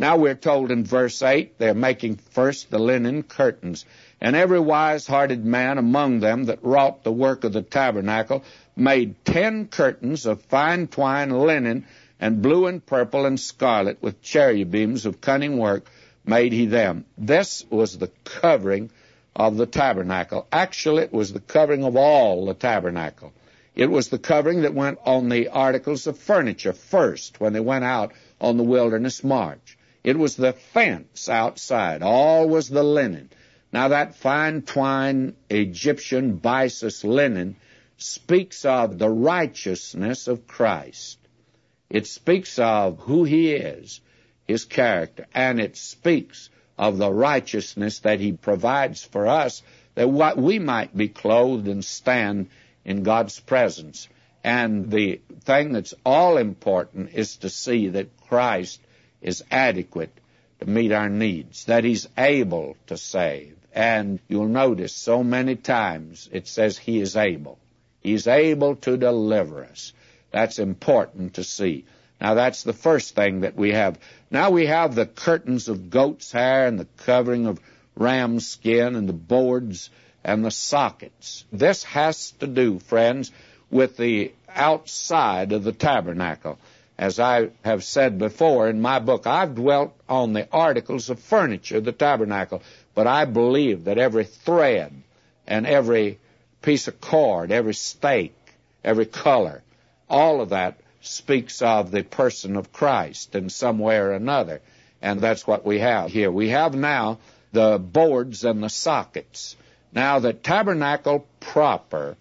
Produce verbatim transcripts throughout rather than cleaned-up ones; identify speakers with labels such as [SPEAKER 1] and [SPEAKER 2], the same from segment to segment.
[SPEAKER 1] Now we're told in verse eight, they're making first the linen curtains. And every wise-hearted man among them that wrought the work of the tabernacle made ten curtains of fine twine linen, and blue and purple and scarlet, with cherubims of cunning work made he them. This was the covering of the tabernacle. Actually, it was the covering of all the tabernacle. It was the covering that went on the articles of furniture first when they went out on the wilderness march. It was the fence outside. All was the linen. Now that fine twine Egyptian byssus linen speaks of the righteousness of Christ. It speaks of who he is, his character, and it speaks of the righteousness that he provides for us, that what we might be clothed and stand in God's presence. And the thing that's all important is to see that Christ is adequate to meet our needs, that he's able to save. And you'll notice so many times it says he is able. He's able to deliver us. That's important to see. Now, that's the first thing that we have. Now we have the curtains of goat's hair and the covering of ram's skin and the boards and the sockets. This has to do, friends, with the outside of the tabernacle. As I have said before in my book, I've dwelt on the articles of furniture of the tabernacle, but I believe that every thread and every piece of cord, every stake, every color, all of that speaks of the person of Christ in some way or another. And that's what we have here. We have now the boards and the sockets. Now, the tabernacle proper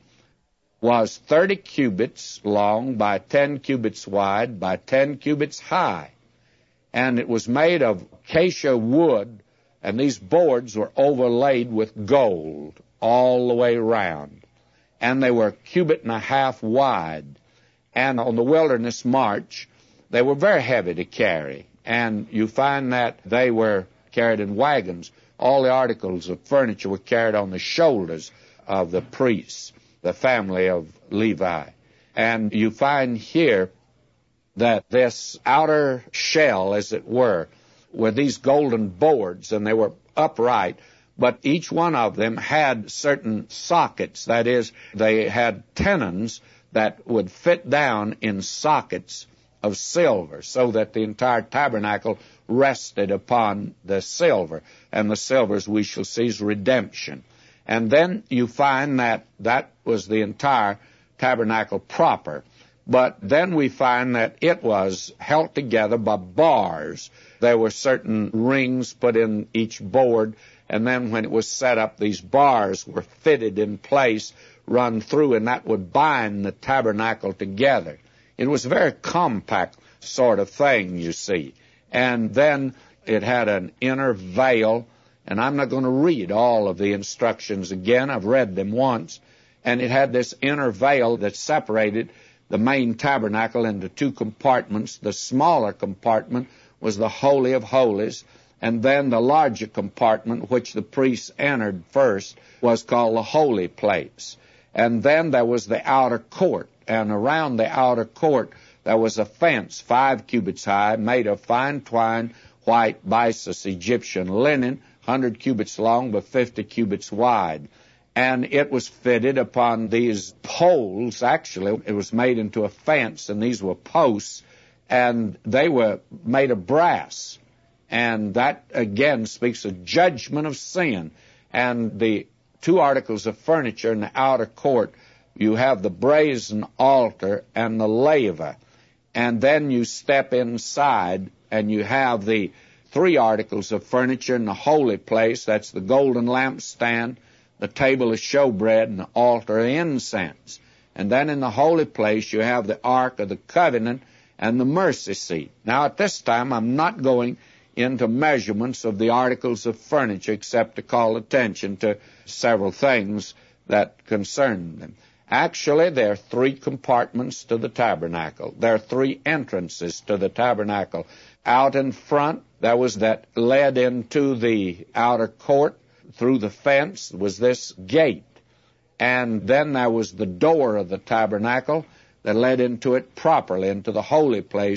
[SPEAKER 1] was thirty cubits long by ten cubits wide by ten cubits high. And it was made of acacia wood, and these boards were overlaid with gold all the way round. And they were a cubit and a half wide. And on the wilderness march, they were very heavy to carry. And you find that they were carried in wagons. All the articles of furniture were carried on the shoulders of the priests, the family of Levi. And you find here that this outer shell, as it were, were these golden boards, and they were upright, but each one of them had certain sockets. That is, they had tenons that would fit down in sockets of silver, so that the entire tabernacle rested upon the silver. And the silver, as we shall see, is redemption. And then you find that that was the entire tabernacle proper. But then we find that it was held together by bars. There were certain rings put in each board, and then when it was set up, these bars were fitted in place, run through, and that would bind the tabernacle together. It was a very compact sort of thing, you see. And then it had an inner veil, and I'm not going to read all of the instructions again. I've read them once. And it had this inner veil that separated the main tabernacle into two compartments. The smaller compartment was the Holy of Holies, and then the larger compartment, which the priests entered first, was called the Holy Place. And then there was the outer court, and around the outer court there was a fence five cubits high, made of fine twine, white byssus Egyptian linen, one hundred cubits long by fifty cubits wide. And it was fitted upon these poles. Actually, it was made into a fence, and these were posts, and they were made of brass. And that, again, speaks of judgment of sin. And the two articles of furniture in the outer court, you have the brazen altar and the laver. And then you step inside, and you have the three articles of furniture in the holy place. That's the golden lampstand, the table of showbread, and the altar of incense. And then in the holy place, you have the Ark of the Covenant and the mercy seat. Now, at this time, I'm not going into measurements of the articles of furniture, except to call attention to several things that concern them. Actually, there are three compartments to the tabernacle. There are three entrances to the tabernacle. Out in front, there was that led into the outer court through the fence was this gate. And then there was the door of the tabernacle that led into it properly, into the holy place.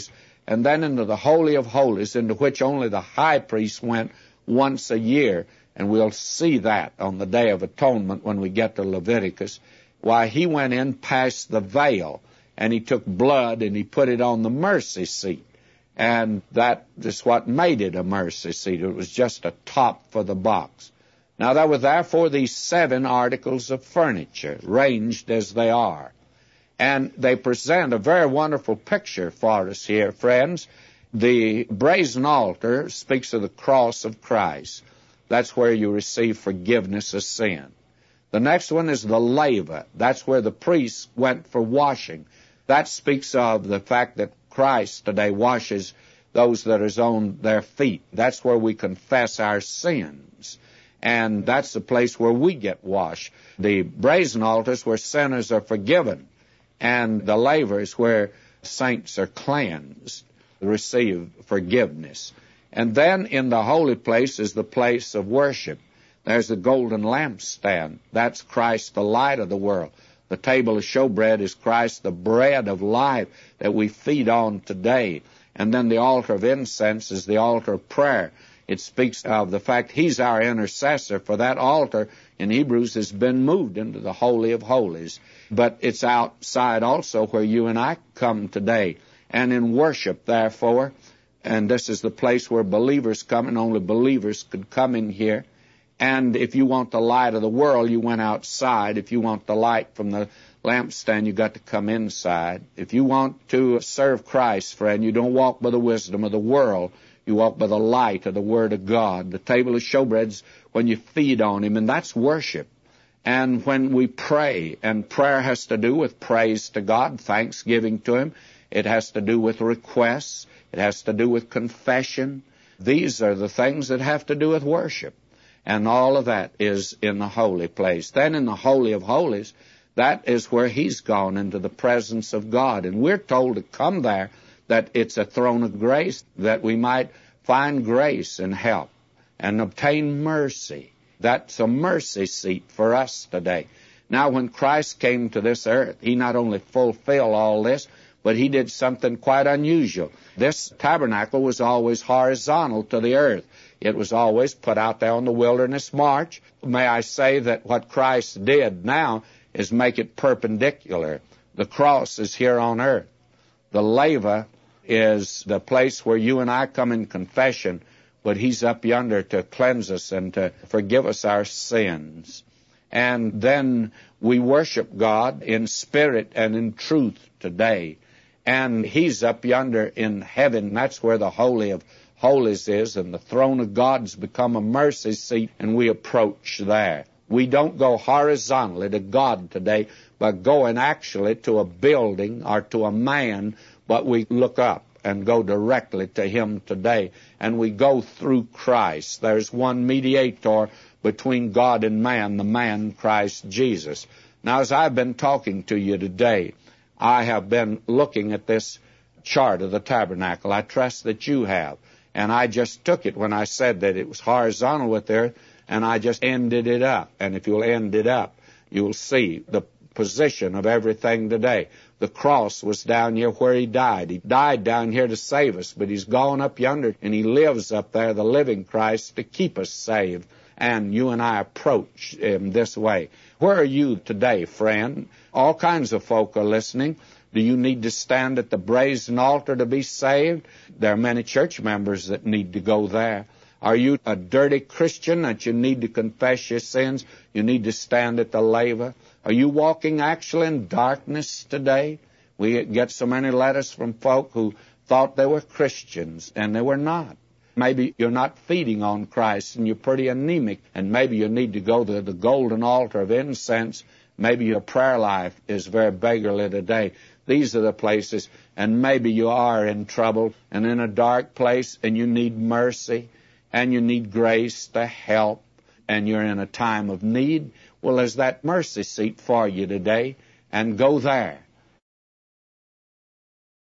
[SPEAKER 1] and then into the Holy of Holies, into which only the high priest went once a year. And we'll see that on the Day of Atonement when we get to Leviticus. Why, he went in past the veil, and he took blood and he put it on the mercy seat. And that is what made it a mercy seat. It was just a top for the box. Now, there were therefore these seven articles of furniture, ranged as they are. And they present a very wonderful picture for us here, friends. The brazen altar speaks of the cross of Christ. That's where you receive forgiveness of sin. The next one is the laver. That's where the priests went for washing. That speaks of the fact that Christ today washes those that is on their feet. That's where we confess our sins. And that's the place where we get washed. The brazen altar is where sinners are forgiven. And the laver is where saints are cleansed, receive forgiveness. And then in the holy place is the place of worship. There's the golden lampstand. That's Christ, the light of the world. The table of showbread is Christ, the bread of life that we feed on today. And then the altar of incense is the altar of prayer. It speaks of the fact he's our intercessor, for that altar in Hebrews has been moved into the Holy of Holies. But it's outside also where you and I come today. And in worship, therefore, and this is the place where believers come, and only believers could come in here. And if you want the light of the world, you went outside. If you want the light from the lampstand, you got to come inside. If you want to serve Christ, friend, you don't walk by the wisdom of the world. You walk by the light of the Word of God. The table of showbreads when you feed on Him, and that's worship. And when we pray, and prayer has to do with praise to God, thanksgiving to Him. It has to do with requests. It has to do with confession. These are the things that have to do with worship. And all of that is in the holy place. Then in the Holy of Holies, that is where He's gone into the presence of God. And we're told to come there, that it's a throne of grace, that we might find grace and help and obtain mercy. That's a mercy seat for us today. Now, when Christ came to this earth, He not only fulfilled all this, but He did something quite unusual. This tabernacle was always horizontal to the earth. It was always put out there on the wilderness march. May I say that what Christ did now is make it perpendicular. The cross is here on earth. The laver is the place where you and I come in confession, but He's up yonder to cleanse us and to forgive us our sins. And then we worship God in spirit and in truth today. And He's up yonder in heaven. That's where the Holy of Holies is, and the throne of God's become a mercy seat, and we approach there. We don't go horizontally to God today, but going actually to a building or to a man, but we look up and go directly to Him today, and we go through Christ. There's one mediator between God and man, the man Christ Jesus. Now, as I've been talking to you today, I have been looking at this chart of the tabernacle. I trust that you have. And I just took it when I said that it was horizontal with the earth, and I just ended it up. And if you'll end it up, you'll see the position of everything today. The cross was down here where He died. He died down here to save us, but He's gone up yonder, and He lives up there, the living Christ, to keep us saved. And you and I approach Him this way. Where are you today, friend? All kinds of folk are listening. Do you need to stand at the brazen altar to be saved? There are many church members that need to go there. Are you a dirty Christian that you need to confess your sins? You need to stand at the laver. Are you walking actually in darkness today? We get so many letters from folk who thought they were Christians, and they were not. Maybe you're not feeding on Christ, and you're pretty anemic, and maybe you need to go to the golden altar of incense. Maybe your prayer life is very beggarly today. These are the places, and maybe you are in trouble and in a dark place, and you need mercy, and you need grace to help, and you're in a time of need. Well, there's that mercy seat for you today, and go there.